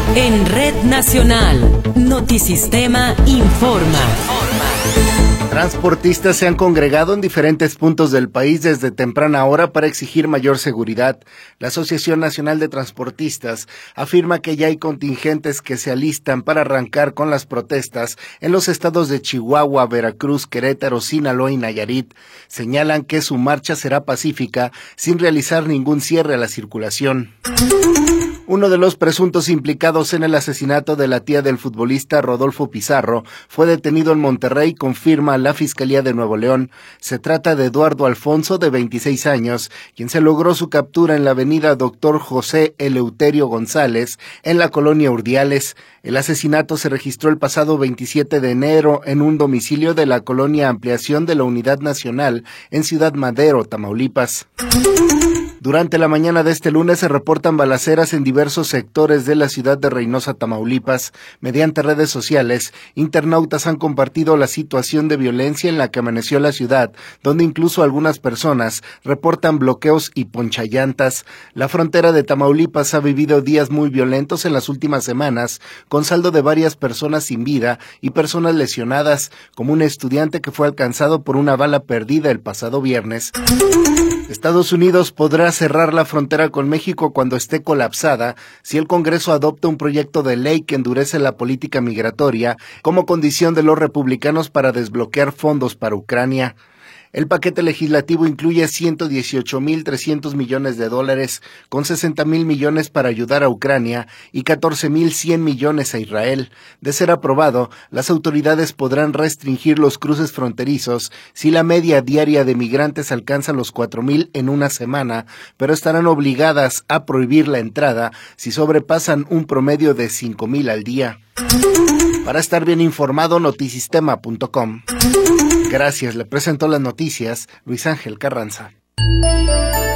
En Red Nacional, Notisistema informa. Transportistas se han congregado en diferentes puntos del país desde temprana hora para exigir mayor seguridad. La Asociación Nacional de Transportistas afirma que ya hay contingentes que se alistan para arrancar con las protestas en los estados de Chihuahua, Veracruz, Querétaro, Sinaloa y Nayarit. Señalan que su marcha será pacífica sin realizar ningún cierre a la circulación. Uno de los presuntos implicados en el asesinato de la tía del futbolista Rodolfo Pizarro fue detenido en Monterrey, confirma la Fiscalía de Nuevo León. Se trata de Eduardo Alfonso, de 26 años, quien se logró su captura en la avenida Dr. José Eleuterio González, en la colonia Urdiales. El asesinato se registró el pasado 27 de enero en un domicilio de la colonia Ampliación de la Unidad Nacional en Ciudad Madero, Tamaulipas. Durante la mañana de este lunes se reportan balaceras en diversos sectores de la ciudad de Reynosa, Tamaulipas. Mediante redes sociales, internautas han compartido la situación de violencia en la que amaneció la ciudad, donde incluso algunas personas reportan bloqueos y ponchallantas. La frontera de Tamaulipas ha vivido días muy violentos en las últimas semanas, con saldo de varias personas sin vida y personas lesionadas, como un estudiante que fue alcanzado por una bala perdida el pasado viernes. Estados Unidos podrá cerrar la frontera con México cuando esté colapsada si el Congreso adopta un proyecto de ley que endurece la política migratoria como condición de los republicanos para desbloquear fondos para Ucrania. El paquete legislativo incluye 118.300 millones de dólares, con 60.000 millones para ayudar a Ucrania y 14.100 millones a Israel. De ser aprobado, las autoridades podrán restringir los cruces fronterizos si la media diaria de migrantes alcanza los 4.000 en una semana, pero estarán obligadas a prohibir la entrada si sobrepasan un promedio de 5.000 al día. Para estar bien informado, notisistema.com. Gracias, le presentó las noticias Luis Ángel Carranza.